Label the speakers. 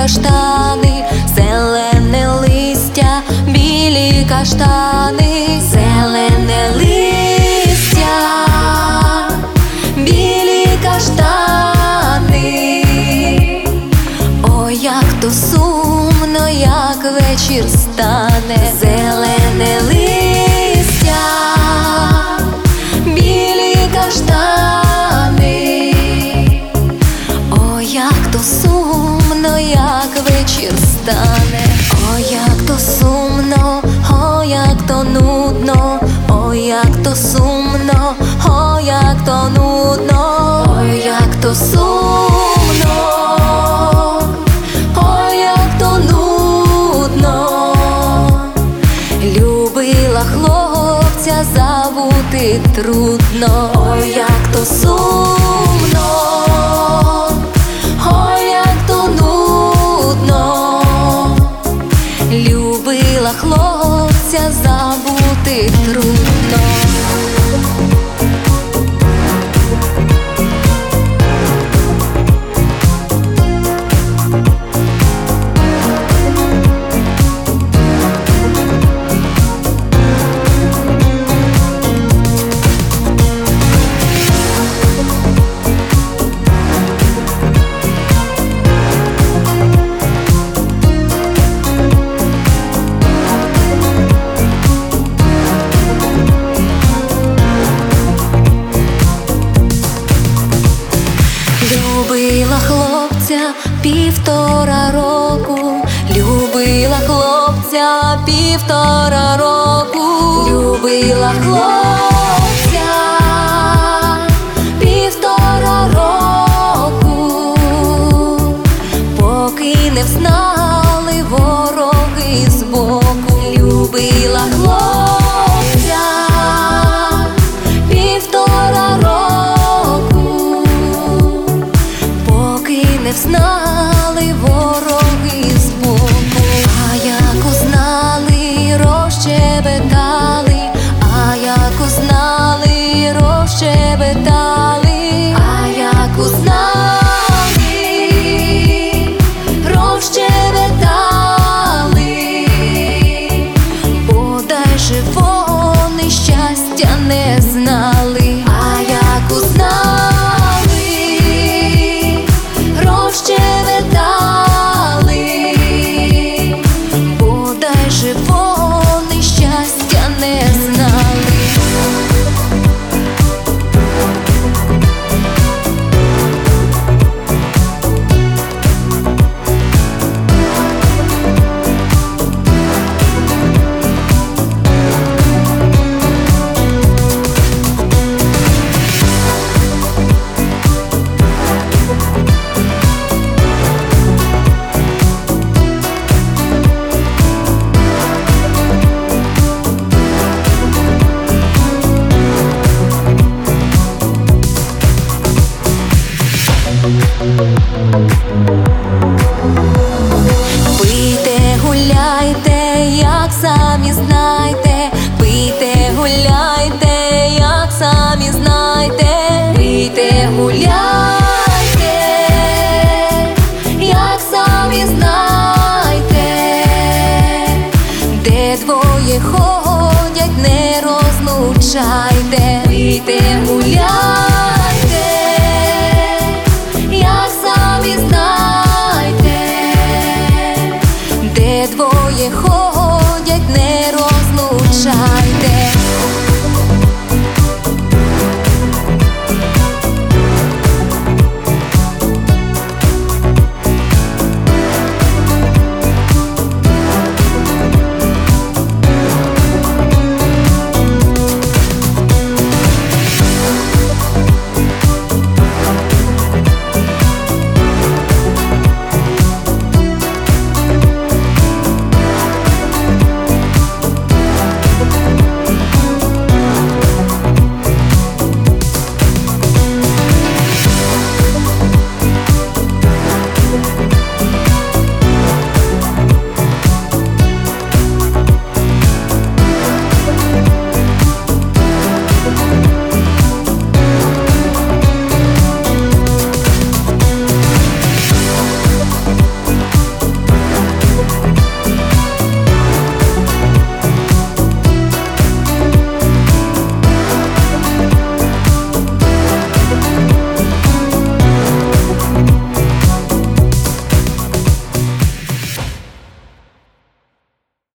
Speaker 1: каштани, зелене листя, білі каштани, зелене листя, білі каштани. Ой, як то сумно, як вечір стане, зелене листя, білі каштани. Ой, як то сумно, як вечір стане. Ой, як то сумно, ой, як то нудно, ой, як то сумно, ой, як то нудно, ой, як то сумно, ой, як то нудно. Любила хлопця, забути трудно, ой, як то сумно, ой, як то нудно. Любила хлопця, забути трудно. Любила хлопця 1,5 року, любила хлопця 1,5 року, любила хлопця 1,5 року, поки не взнали вороги збоку. Любила хлопця 1,5 року, не взнали